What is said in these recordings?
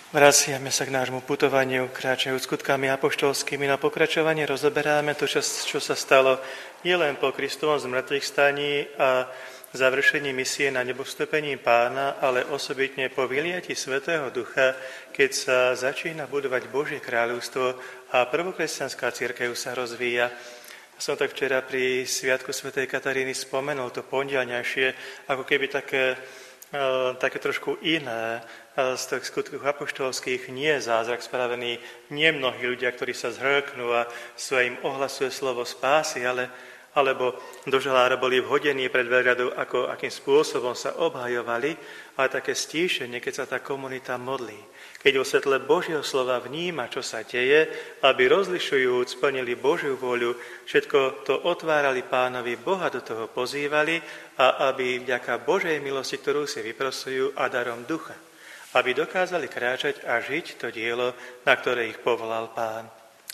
Vraciame sa k nášmu putovaniu, kráčajú skutkami apoštolskými. Na pokračovanie rozoberáme to, čo sa stalo nielen po Kristovom zmrtvých staní a završení misie na nebostúpení Pána, ale osobitne po vyliati Svätého Ducha, keď sa začína budovať Božie kráľovstvo a prvokresťanská cirkev sa rozvíja. Som tak včera pri sviatku svätej Kataríny spomenul to pondelňajšie, ako keby také trošku iné z tých skutkov apoštolských, nie zázrak spravený, nie mnohí ľudia, ktorí sa zhrknú a svojim ohlasuje slovo spásy, alebo do žalára boli vhodení pred veľradou, akým spôsobom sa obhajovali, ale také stíšenie, keď sa tá komunita modlí. Keď vo svetle Božieho slova vníma, čo sa deje, aby rozlišujúc splnili Božiu vôľu, všetko to otvárali Pánovi, Boha do toho pozývali a aby vďaka Božej milosti, ktorú si vyprosujú, a darom ducha, aby dokázali kráčať a žiť to dielo, na ktoré ich povolal Pán.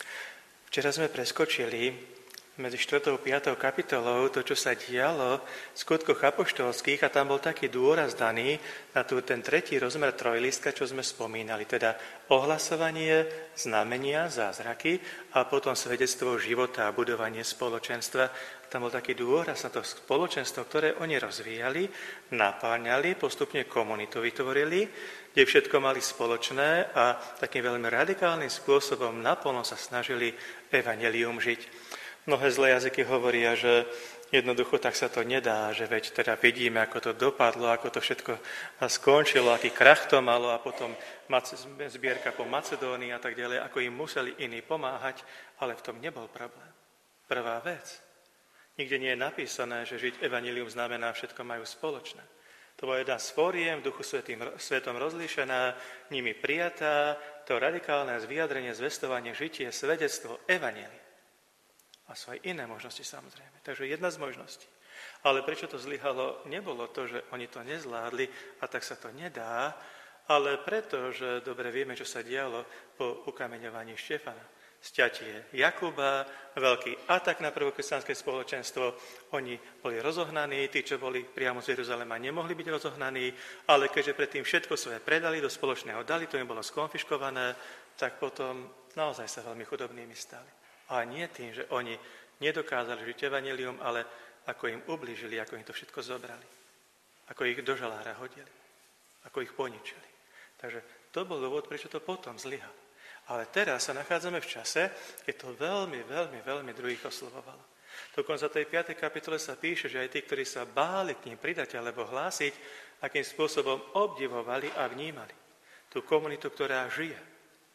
Včera sme preskočili medzi 4. a 5. kapitolou to, čo sa dialo v skutkoch apoštolských, a tam bol taký dôraz daný na ten tretí rozmer trojlistka, čo sme spomínali, teda ohlasovanie, znamenia, zázraky a potom svedectvo života a budovanie spoločenstva. Tam bol taký dôraz na to spoločenstvo, ktoré oni rozvíjali, napáňali, postupne komunitu vytvorili, kde všetko mali spoločné a takým veľmi radikálnym spôsobom naplno sa snažili evanjelium žiť. Mnohé zlé jazyky hovoria, že jednoducho tak sa to nedá, že veď teda vidíme, ako to dopadlo, ako to všetko skončilo, aký krach to malo a potom zbierka po Macedónii a tak ďalej, ako im museli iní pomáhať, ale v tom nebol problém. Prvá vec. Nikde nie je napísané, že žiť evanjelium znamená všetko majú spoločné. To bol jedna z fóriem, v Duchu Svetom rozlíšená, nimi prijatá, to radikálne vyjadrenie, zvestovanie, žitie, svedectvo, evanjelium. A sú aj iné možnosti, samozrejme. Takže jedna z možností. Ale prečo to zlyhalo? Nebolo to, že oni to nezvládli a tak sa to nedá, ale preto, že dobre vieme, čo sa dialo po ukameňovaní Štefana. Sťatie Jakuba, veľký atak na prvokresťanské spoločenstvo. Oni boli rozohnaní, tí, čo boli priamo z Jeruzalema, nemohli byť rozohnaní, ale keďže predtým všetko svoje predali, do spoločného dali, to im bolo skonfiškované, tak potom naozaj sa veľmi chudobnými stali. A nie tým, že oni nedokázali žiť evanjelium, ale ako im ublížili, ako im to všetko zobrali. Ako ich do žalára hodili. Ako ich poničili. Takže to bol dôvod, prečo to potom zlyhalo. Ale teraz sa nachádzame v čase, keď to veľmi, veľmi, veľmi druhých oslovovalo. Dokonca v tej 5. kapitole sa píše, že aj tí, ktorí sa báli k ním pridať alebo hlásiť, akým spôsobom obdivovali a vnímali tú komunitu, ktorá žije.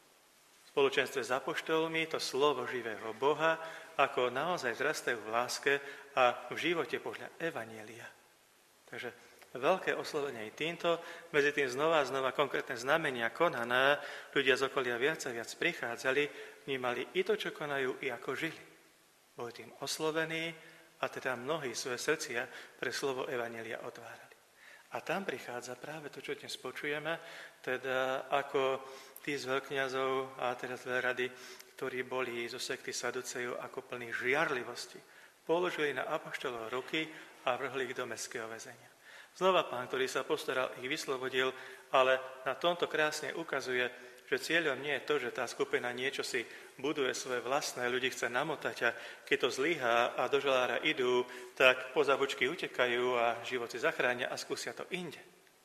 V spoločenstve s apoštolmi to slovo živého Boha, ako naozaj vzrastajú v láske a v živote podľa evanjelia. Takže veľké oslovenie aj týmto, medzi tým znova a znova konkrétne znamenia konané, ľudia z okolia viac a viac prichádzali, vnímali i to, čo konajú, i ako žili. Boli tým oslovení a teda mnohí svoje srdcia pre slovo evanjelia otvárali. A tam prichádza práve to, čo dnes počujeme, teda ako tí z veľkňazov a teraz veľrady, ktorí boli zo sekty Saducejov ako plní žiarlivosti, položili na apoštolov ruky a vrhli ich do mestského väzenia. Znova Pán, ktorý sa postaral, ich vyslobodil, ale na tomto krásne ukazuje, že cieľom nie je to, že tá skupina niečo si buduje svoje vlastné, ľudí chce namotať a keď to zlyhá a do žalára idú, tak po zabučky utekajú a život si zachránia a skúsia to inde.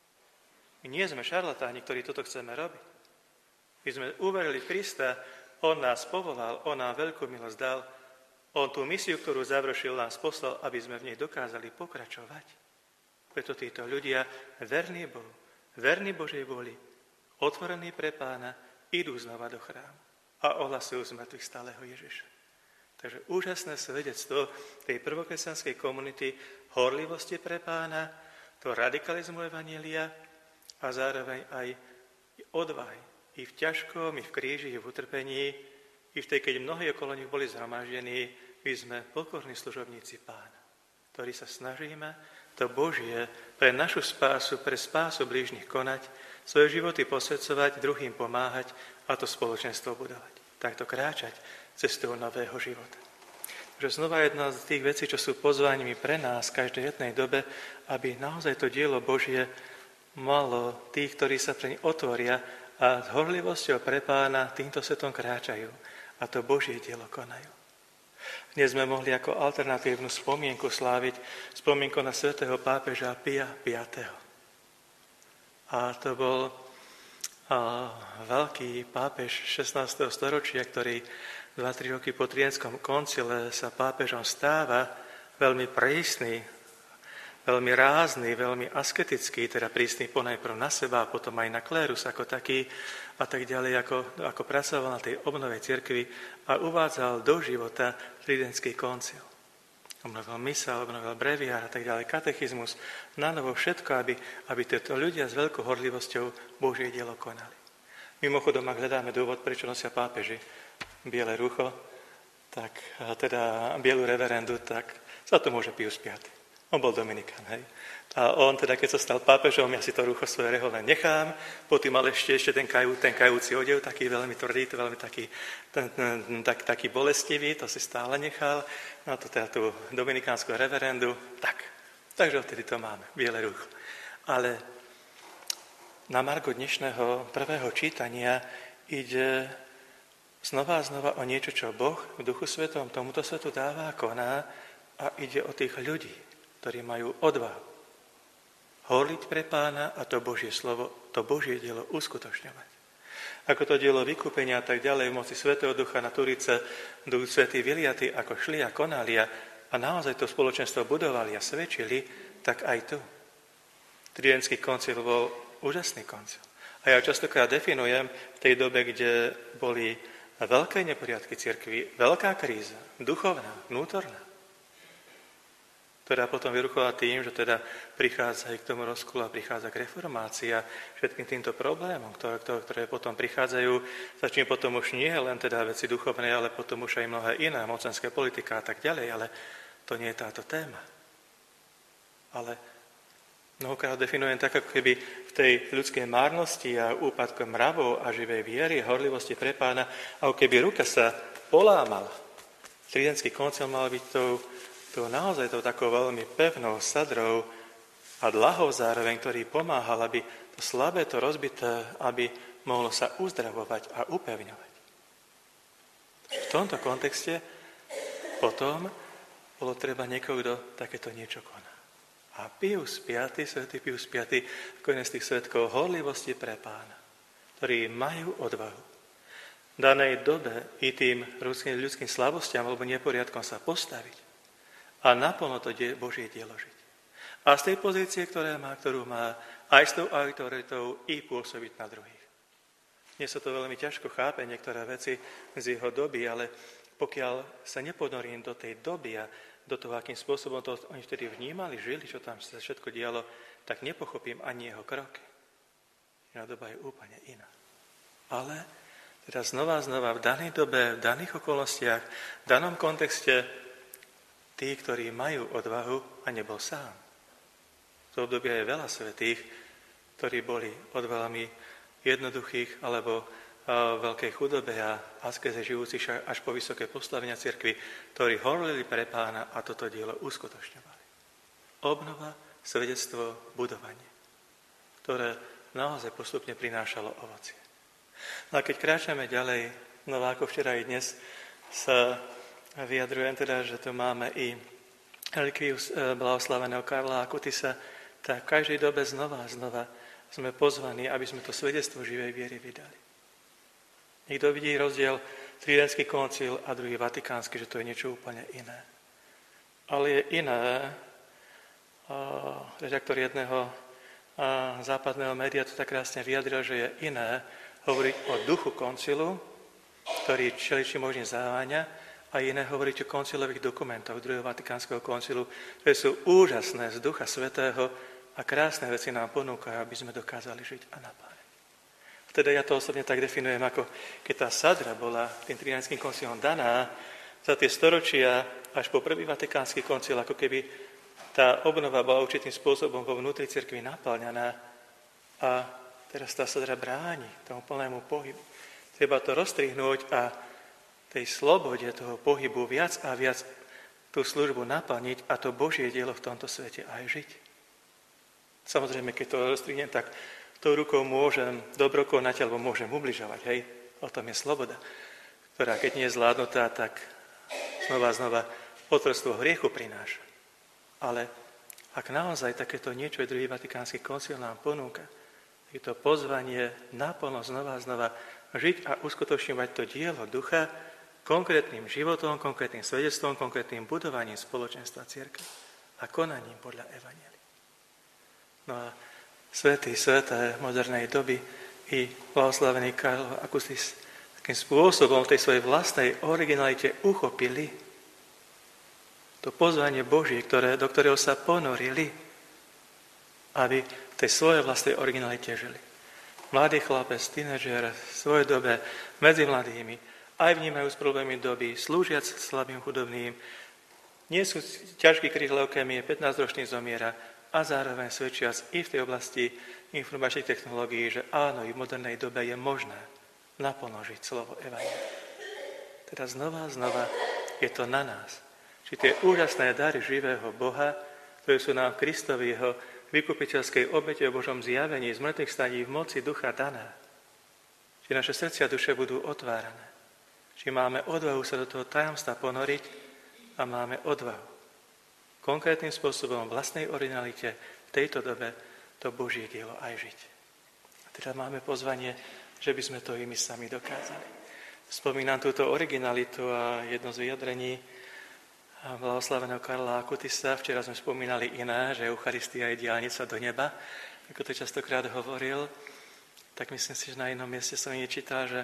My nie sme šarlatáni, ktorí toto chceme robiť. My sme uverili v Krista, on nás povolal, on nám veľkú milosť dal, on tú misiu, ktorú završil, nás poslal, aby sme v nej dokázali pokračovať. Preto títo ľudia, verní Bohu, verní Božej vôli, otvorení pre Pána, idú znova do chrámu a ohlasujú z mŕtvych stáleho Ježiša. Takže úžasné svedectvo tej prvokresťanskej komunity, horlivosti pre Pána, to radikalizmu evanjelia a zároveň aj odvahy. I v ťažkom, i v kríži, i v utrpení, i v tej, keď mnohí okolo nich boli zhromaždení, my sme pokorní služobníci Pána, ktorí sa snažíme to Božie pre našu spásu, pre spásu blížnych konať, svoje životy posvedcovať, druhým pomáhať a to spoločenstvo budovať. Takto kráčať cestou nového života. Takže znova jedna z tých vecí, čo sú pozvániami pre nás v každej jednej dobe, aby naozaj to dielo Božie malo tých, ktorí sa pre ne otvoria a s horlivosťou pre Pána týmto svetom kráčajú a to Božie dielo konajú. Dnes sme mohli ako alternatívnu spomienku sláviť spomienku na svätého pápeža Pia V. A to bol veľký pápež 16. storočia, ktorý 2-3 roky po Tridentskom koncile sa pápežom stáva, veľmi prísny, veľmi rázny, veľmi asketický, teda prísny ponajprv na seba a potom aj na klérus ako taký a tak ďalej, ako pracoval na tej obnove cirkvi a uvádzal do života Tridentský koncil. Obnovil misa, obnovil breviár a tak ďalej, katechizmus, na novo všetko, aby tieto ľudia s veľkou horlivosťou Božie dielo konali. Mimochodom, ak hľadáme dôvod, prečo nosia pápeži biele rucho, tak teda bielu reverendu, tak za to môže Pius V. On bol Dominikán, hej. A on teda, keď sa stal pápežom, ja si to rucho svoje reholné nechám, potom mal ešte ten kajúci odev, taký veľmi tvrdý, veľmi taký bolestivý, to si stále nechal, no to teda tú dominikánsku reverendu, takže odtedy to máme, biele rucho. Ale na margo dnešného prvého čítania ide znova a znova o niečo, čo Boh v Duchu Svetom tomuto svetu dáva a koná a ide o tých ľudí, ktorí majú odvahu horliť pre Pána a to Božie slovo, to Božie dielo uskutočňovať. Ako to dielo vykúpenia a tak ďalej v moci Svätého Ducha na Turice, Duch Svätý vyliaty, ako šli a konali a naozaj to spoločenstvo budovali a svedčili, tak aj tu. Tridentský koncil bol úžasný koncil. A ja častokrát definujem v tej dobe, kde boli veľké neporiadky cirkvi, veľká kríza, duchovná, vnútorná, ktorá potom vyruchovala tým, že teda prichádza aj k tomu rozkolu a prichádza k reformácii a všetkým týmto problémom, ktoré potom prichádzajú, začne potom už nie len teda veci duchovné, ale potom už aj mnohé iné, mocenské politika a tak ďalej, ale to nie je táto téma. Ale mnohokrát definujem tak, ako keby v tej ľudskej márnosti a úpadku mravov a živej viery a horlivosti pre Pána, ako keby ruka sa polámala. Tridentský koncil mal byť to naozaj to takou veľmi pevnou sadrou a dlahou zároveň, ktorý pomáhal, aby to slabé, to rozbité, aby mohlo sa uzdravovať a upevňovať. V tomto kontexte potom bolo treba niekoho, kto takéto niečo koná. A Pius V, svätý Pius V, ako jeden z tých svedkov horlivosti pre Pána, ktorí majú odvahu v danej dobe i tým ľudským slabostiam alebo neporiadkom sa postaviť a naplno to Božie dielo žiť. A z tej pozície, ktorú má, aj s tou autoritou i pôsobiť na druhých. Dnes sa to veľmi ťažko chápe, niektoré veci z jeho doby, ale pokiaľ sa neponorím do tej doby a do toho, akým spôsobom to oni vtedy vnímali, žili, čo tam sa všetko dialo, tak nepochopím ani jeho kroky. Iná doba je úplne iná. Ale teda znova v danej dobe, v daných okolnostiach, v danom kontexte tí, ktorí majú odvahu a nebol sám. V tom období je veľa svätých, ktorí boli od veľmi jednoduchých alebo veľkej chudobe a askeze žijúcich až po vysoké postavenia cirkvi, ktorí horlili pre Pána a toto dielo uskutočňovali. Obnova, svedectvo, budovanie, ktoré naozaj postupne prinášalo ovocie. No a keď kráčame ďalej, no ako včera i dnes sa vyjadrujem teda, že tu máme i relikviu blahoslaveného Karla Akutisa, tak v každej dobe znova sme pozvaní, aby sme to svedectvo živej viery vydali. Niekto vidí rozdiel Tridentský koncil a druhý Vatikánsky, že to je niečo úplne iné. Ale je iné, redaktor jedného západného média to tak krásne vyjadril, že je iné hovoriť o duchu koncilu, ktorý čeličí možný zaváňa, a iné hovoriť o koncilových dokumentoch druhého Vatikánskeho koncilu, ktoré sú úžasné z Ducha Svätého a krásne veci nám ponúkajú, aby sme dokázali žiť a napájať. Teda ja to osobne tak definujem, ako keď tá sadra bola tým Tridentským koncilom daná za tie storočia až po prvý Vatikánsky koncil, ako keby tá obnova bola určitým spôsobom vo vnútri cirkvi naplňaná a teraz tá sadra bráni tomu plnému pohybu. Treba to rozstrihnúť a tej slobode toho pohybu viac a viac tú službu naplniť a to Božie dielo v tomto svete aj žiť. Samozrejme, keď to rozstrihnem, tak Tou rukou môžem dobrokonať alebo môžem ubližovať, hej? O tom je sloboda, ktorá keď nie je zvládnutá, tak znova otrstvo hriechu prináša. Ale ak naozaj takéto niečo druhý Vatikánsky koncil nám ponúka, je to pozvanie naplno znova žiť a uskutočňovať to dielo ducha konkrétnym životom, konkrétnym svedectvom, konkrétnym budovaním spoločenstva cirkvi a konaním podľa evanjelia. No a sveté modernej doby i blahoslavený Karol Akustis takým spôsobom v tej svojej vlastnej originalite uchopili to pozvanie Božie, do ktorého sa ponorili, aby v tej svojej vlastnej originalite žili. Mladý chlapec, tínedžer, v svojej dobe medzi mladými, aj vnímajú s problémy doby, slúžiac slabým, chudobným, nie sú ťažký kríž leukémie, 15-ročný zomiera a zároveň svedčiac i v tej oblasti informačných technológií, že áno, i v modernej dobe je možné naplno žiť slovo evanjelia. Teda znova je to na nás. Či tie úžasné dary živého Boha, ktoré sú nám v Kristovi jeho vykupiteľskej obete o Božom zjavení z mŕtvych staní v moci ducha daná. Či naše srdcia a duše budú otvárané. Či máme odvahu sa do toho tajomstva ponoriť a máme odvahu konkrétnym spôsobom v vlastnej originalite v tejto dobe to Božie dielo aj žiť. A teda máme pozvanie, že by sme to i my sami dokázali. Spomínam túto originalitu a jedno z vyjadrení blahoslaveného Karla Akutisa. Včera sme spomínali iné, že Eucharistia je diaľnica do neba, ako to častokrát hovoril. Tak myslím si, že na inom mieste som nečítal, že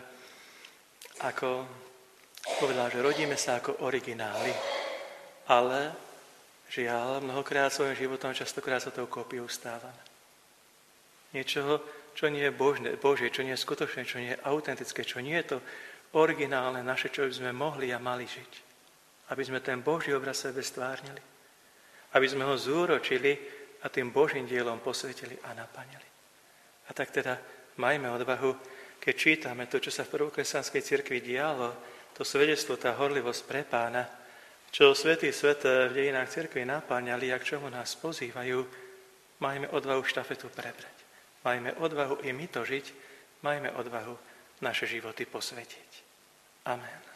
ako povedal, že rodíme sa ako origináli, ale žiaľ, mnohokrát svojím životom častokrát sa tou kópiou stávame. Niečoho, čo nie je Božie, čo nie je skutočné, čo nie je autentické, čo nie je to originálne naše, čo by sme mohli a mali žiť. Aby sme ten Boží obraz sebe stvárnili. Aby sme ho zúročili a tým Božím dielom posvetili a naplnili. A tak teda majme odvahu, keď čítame to, čo sa v prvokresťanskej cirkvi dialo, to svedectvo, tá horlivosť pre Pána, čo svätí sveté v dejinách cirkvi napáňali a k čomu nás pozývajú, majme odvahu štafetu prebrať. Majme odvahu i my to žiť, majme odvahu naše životy posvetiť. Amen.